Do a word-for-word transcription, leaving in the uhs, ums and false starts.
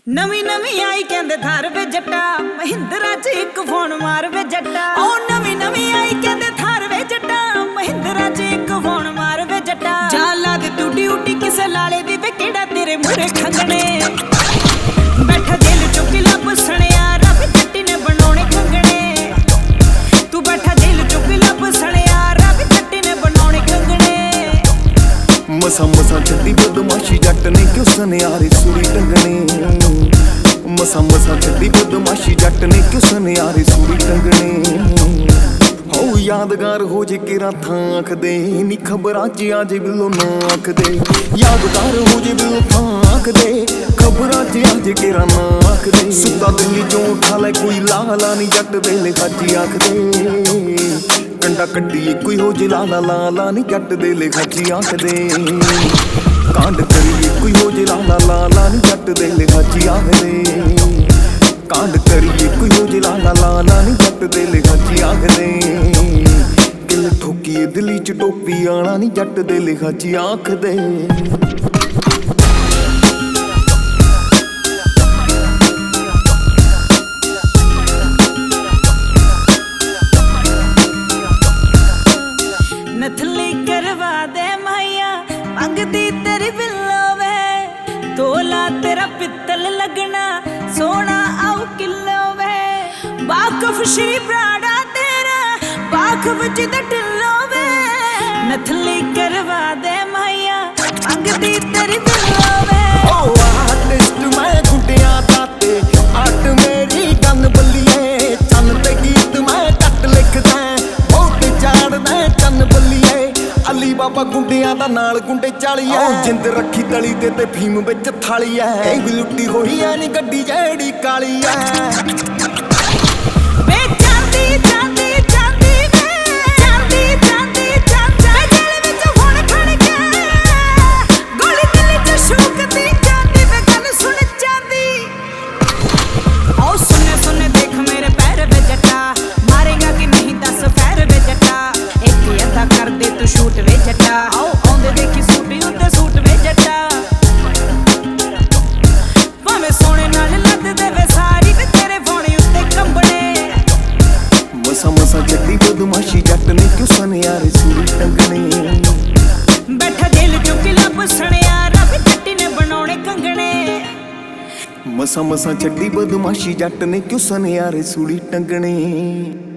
नवी नवी आई कहंदे थार वे जट्टा महिंद्रा च एक फोन मार वे जट्टा। ओ नवी नवी आई कहंदे थार वे जट्टा महिंद्रा च एक फोन मार वे जट्टा। जा ला दे तू ड्यूटी किसे लाले दी वे केड़ा तेरे मुरे खंगने बैठा जेल चुकी लब सणिया रब जट्टी ने बनौने कंगने। तू बैठा जेल चुकी लब सणिया रब जट्टी ने बनौने कंगने। मसा मसा छड्डी बदमाशी जट ने क्यों सनियारे सूरी टंगने। मसा मसा छड्डी बदमाशी जट ने क्यों सनियारे सूरी टंगने। हो यादगार हो जे केरा थां आख दे नी खबरां च आ जे बिलो ना आख दे। यादगार हो जे बिलो थां आख दे खबरां च आ जे केरा ना आख दे। सुता दिल्ली चों उठा ले कोई लाला नी जट दे लिखाची आख दे। कंडा कंडी कोई हो जे लाला लाला नी जट दे लिखाची आख दे। कांड करिए कोई हो जे लाला लाला नी जट दे लिखाची आख दे। कांड करिए कोई हो जे लाला लाला नी जट दे लिखाची आख दे। दिल ठोकीए दिली च टोपी आना नी जट दे लिखाची आख दे। नथली करवा दे माया मंगदी तेरी बिल्लो वे तोला तेरा पित्तल लगना सोना आउ किलो वे। बाकफ श्री प्राड़ा तेरा बाकफ जिद टिल्लो वे। नथली करवा दे माया मंगदी तेरी बिल्लो वे। ओ आर्टिस्ट मैं गुंडिया ताते आर्ट मेरी गन बल्लिए। चन ते गीत मैं कट लिखदा बहुत चाड़दा चन बल्लिए। अली बाबा गुंडिया दा नाल गुंडे चालीए। जिंद रखी तली ते ते फीम विच थाली ऐ भी लुट्टी होई ऐ नी गड्डी जेड़ी काली ऐ। वे चांदी चांदी चांदी वे चांदी चांदी चांदी वे जेल विच हुण खड़ के गोली दिल च शूकदी चांदी वे गल सुन चांदी। ओ सुने सुने देख मेरे पैर वे जट्टा मारेगा कि नहीं दस पैर वे जट्टा। एक अदा कर दे तू शूट वे जट्टा। आओ आंदे देखी सूटी उत्ते सूट वे जट्टा। भावें सोने नाल लद देवे सारी वे तेरे फोने उत्ते कंबने। मसा मसा छड्डी बदमाशी जट ने क्यों सनियारे सूरी टंगने। बैठा जेल चुकी लब सणिया रब जट्टी ने बनौने कंगने। मसा मसा छड्डी बदमाशी जट ने क्यों सनियारे सूरी टंगने।